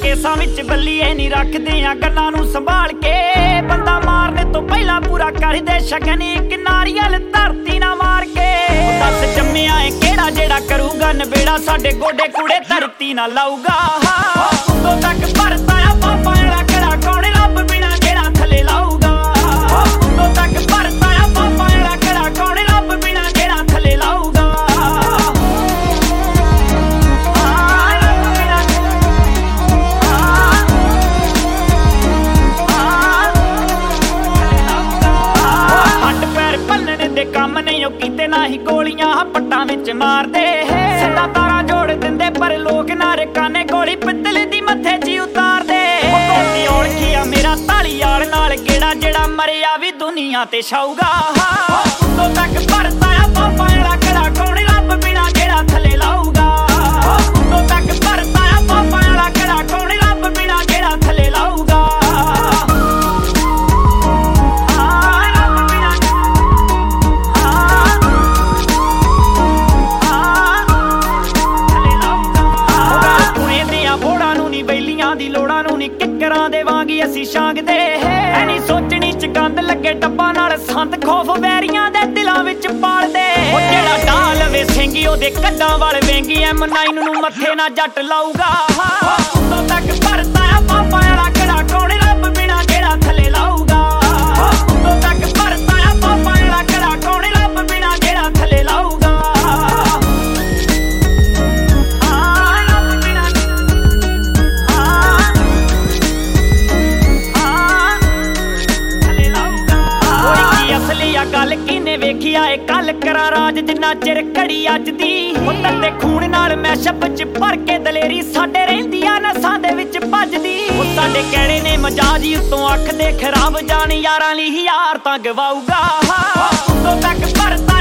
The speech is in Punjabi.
केसां विच बल्लीए नहीं रखदे आ गल्लां नूं संभाल के बंदा मारने तो पहला पूरा कर दे शगन इक नारियल धरती ना मार के दस जम्मिया है केड़ा जेड़ा करूगा नबेड़ा साडे गोडे कूड़े धरती ना लाऊगा उदों तक भरता आ पापा वाला कड़ा कौन रब बिना जेड़ा थले लाऊगा उदों तक भरता आ पापा वाला कड़ा कौन रब बिना जेड़ा थले लाऊगा ਕੰਮ ਨਹੀਂ ਉਹ ਕੀਤੇ ਨਾ ਹੀ ਗੋਲੀਆਂ ਪੱਟਾਂ ਵਿੱਚ ਮਾਰਦੇ ਸਿੱਧਾ ਤਾਰਾਂ ਜੋੜ ਦਿੰਦੇ ਪਰ ਲੋਕ ਨਾਰੇ ਕਾਨੇ ਗੋਲੀ ਪਿੱਤਲ ਦੀ ਮੱਥੇ 'ਚ ਉਤਾਰਦੇ ਕੋਤੀ ਔਲਖੀ ਆ ਮੇਰਾ ਢਾਲੀਵਾਲ ਨਾਲ ਗੇੜਾ ਜਿਹੜਾ ਮਰਿਆ ਵੀ ਦੁਨੀਆ ਤੇ ਛਾਊਗਾ ਉਦੋਂ ਤੱਕ ਭਰਤਾ ਆ ਪਾਪਾ ਵਾਲਾ ਕੜਾ ਕੌਣ ਰੱਬ ਬਿਨਾ ਜਿਹੜਾ ਥੱਲੇ ਲਾਊਗਾ ਉਦੋਂ ਤੱਕ ਭਰਤਾ ਆ ਪਾਪਾ ਵਾਲਾ ਕੜਾ ਕੌਣ ਰੱਬ ਬਿਨਾ ਜਿਹੜਾ ਥੱਲੇ ਲਾਊਗਾ ਦੀ ਲੋੜਾਂ ਨੂੰ ਨੀ ਕਿੱਕਰਾਂ ਦੇ ਵਾਂਗੀ ਅਸੀਂ ਛਾਂਗਦੇ ਐ ਨੀ ਸੋਚਣੀ ਚ ਗੰਦ ਲੱਗੇ ਡੱਬਾ ਨਾਲ ਸੰਤ ਖੌਫ ਵੈਰੀਆਂ ਦੇ ਦਿਲਾਂ ਵਿੱਚ ਪਾਲਦੇ ਉਹ ਜਿਹੜਾ ਢਾਹ ਲਵੇ ਸਿੰਘੀ ਉਹਦੇ ਕੱਦਾਂ ਵਾਲ ਵੇਂਗੀ M9 ਨੂੰ ਮੱਥੇ ਨਾ ਜੱਟ ਲਾਊਗਾ ਉਦੋਂ ਤੱਕ ਭਰਤਾ ਆ ਪਾਪਾ ਵਾਲਾ ਕੜਾ ਕੌਣ ਰੱਬ ਬਿਨਾ ਜਿਹੜਾ ਥੱਲੇ ਲਾਊਗਾ ਉਦੋਂ ਤੱਕ ਭਰਤਾ ਆ ਪਾਪਾ ਵਾਲਾ ਕੜਾ ਕੌਣ ਰੱਬ ਬਿਨਾ ਜਿਹੜਾ ਥੱਲੇ ਲਾਊਗਾ ਗੱਲ ਕਿਨੇ ਵੇਖਿਆ ਏ ਕੱਲ ਕਰਾਂ ਰਾਜ ਜਿੰਨਾ ਚਿਰ ਘੜੀ ਅੱਜ ਦੀ ਉੱਤਰ ਦੇ ਖੂਨ ਨਾਲ ਮੈਸ਼ਅਪ ਚ ਭਰ ਕੇ ਦਲੇਰੀ ਸਾਡੇ ਰਹਿੰਦੀਆਂ ਨਸਾਂ ਦੇ ਵਿੱਚ ਭੱਜਦੀ ਉਹ ਸਾਡੇ ਕਹਿਣੇ ਨੇ ਮਜਾਜੀ ਉੱਤੋਂ ਅੱਖ ਦੇ ਖਰਾਬ ਜਾਣ ਯਾਰਾਂ ਲਈ ਯਾਰ ਤਾਂ ਗਵਾਊਗਾ ਉਦੋਂ ਤੱਕ ਭਰਤਾ